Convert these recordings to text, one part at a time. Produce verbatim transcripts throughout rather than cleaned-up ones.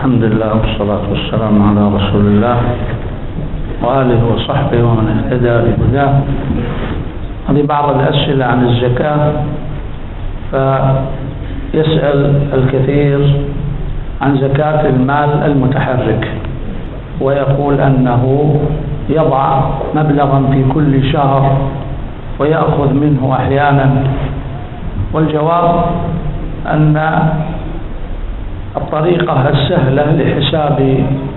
الحمد لله والصلاة والسلام على رسول الله وآله وصحبه ومن اهتدى بهداه. هذه بعض الأسئلة عن الزكاة. فيسأل الكثير عن زكاة المال المتحرك، ويقول أنه يضع مبلغا في كل شهر ويأخذ منه أحيانا. والجواب أن الطريقة السهلة لحساب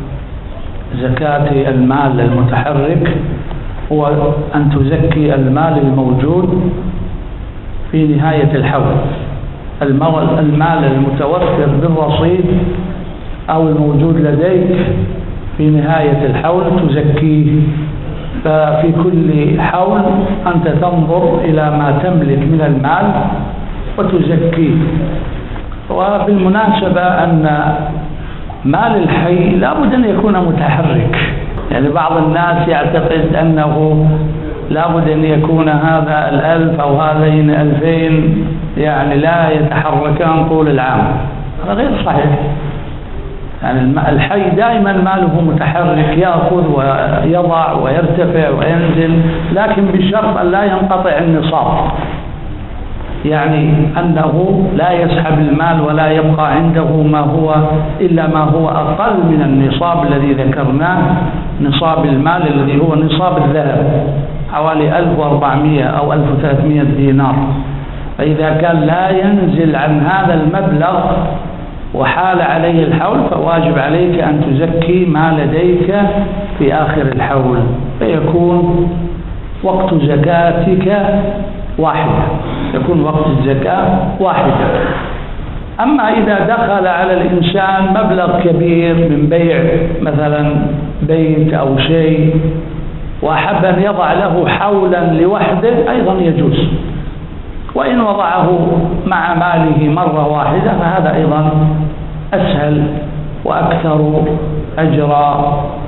زكاة المال المتحرك هو أن تزكي المال الموجود في نهاية الحول. المال المتوفر بالرصيد أو الموجود لديك في نهاية الحول تزكيه. ففي كل حول أنت تنظر إلى ما تملك من المال وتزكيه. وبالمناسبة أن مال الحي لا بد أن يكون متحرك. يعني بعض الناس يعتقد أنه لا بد أن يكون هذا الألف أو هذين ألفين يعني لا يتحركان طول العام. هذا غير صحيح. يعني الحي دائما ماله متحرك، يأخذ ويضع ويرتفع وينزل، لكن بشرط أن لا ينقطع النصاب. يعني أنه لا يسحب المال ولا يبقى عنده ما هو إلا ما هو أقل من النصاب الذي ذكرناه، نصاب المال الذي هو نصاب الذهب حوالي ألف وأربعمائة أو ألف وثلاثمائة دينار. فإذا كان لا ينزل عن هذا المبلغ وحال عليه الحول فواجب عليك أن تزكي ما لديك في آخر الحول، فيكون وقت زكاتك واحدة، يكون وقت الزكاة واحدة. أما إذا دخل على الإنسان مبلغ كبير من بيع مثلا بيت أو شيء وأحب أن يضع له حولا لوحده أيضا يجوز، وإن وضعه مع ماله مرة واحدة فهذا أيضا أسهل وأكثر أجرا